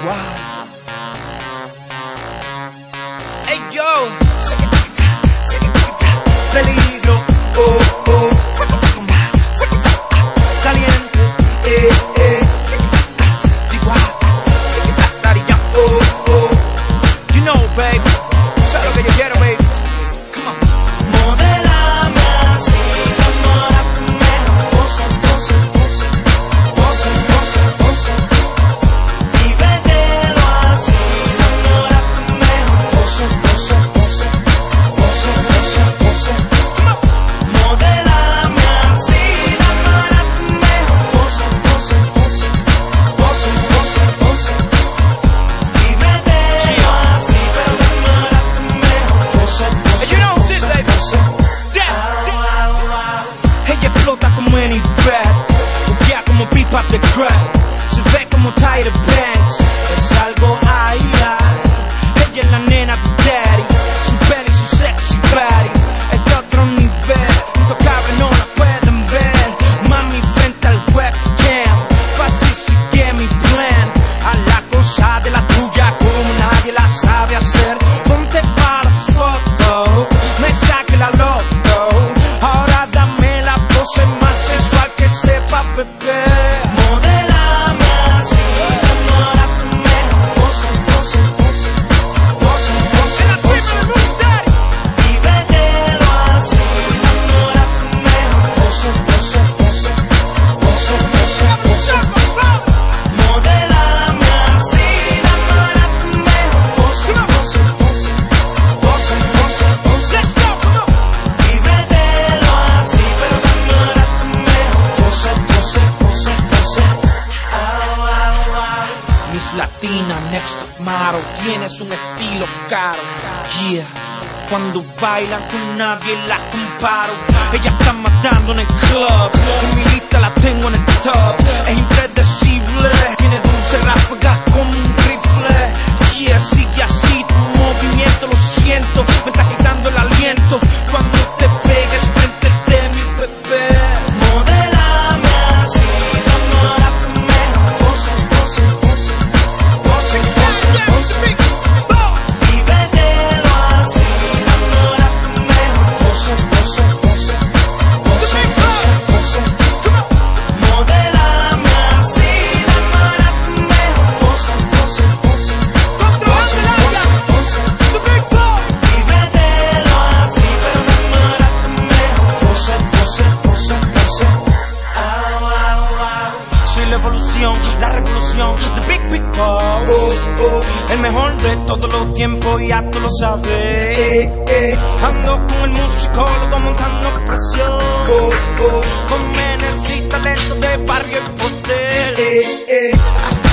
Hey yo, peligro, caliente, you know, baby, sabes lo que yo quiero, baby. Come on. Modélame así, enamórame, pose, pose, pose, pose, pose, pose. Vívetelo así, enamórame, pose, pose, pose, pose, pose, pose. Modélame así, enamórame, pose, pose, pose, pose, pose, pose. Vívetelo así, pero enamórame, pose, pose. And you know this, baby. Ella explota como Annie Fat, buquea como pipa de crack, se ve como Tyra Banks, es algo ay, ay. Ella es la nena de daddy, su pelo y su sexy body, es de otro nivel, intocable no la pueden ver. Mami frente al webcam, fácil sigue mi plan, a la cosa de la tuya como nadie la sabe hacer. Ponte para la foto, me saque la loto, ahora dame la pose más sensual que sepa beber. Modélame así, enamórame, pose, pose, pose, pose, pose, pose. Vívetelo así, enamórame, pose, pose, pose, pose, pose, pose. Modélame así, enamórame, pose, pose, pose, pose, pose, pose. Vívetelo así, pero enamórame, pose, pose, pose, pose. Miss Latina, next top model, tienes un estilo caro, yeah. Cuando bailan con nadie la comparo. Ella está matando en el club, en mi lista la tengo en el top. Es impredecible, tiene dulce ráfagas como un rifle. Yeah, sigue así tu movimiento, lo siento, me está quitando el aliento. Cuando te pegues frente de mi bebé. Modélame así, enamórame, pose, pose, pose, pose, pose, pose. Vívetelo así, enamórame, pose, pose, pose, pose, pose, pose. Modélame así, enamórame, pose, pose, pose, pose, pose, pose. Vívetelo así, pero enamórame, pose, pose, pose, pose. Soy la evolución, la revolución, the big boss. El mejor de todos los tiempos, ya tú lo sabes. Ando con el musicólogo montando presión. Con energía y talento de barrio y poder.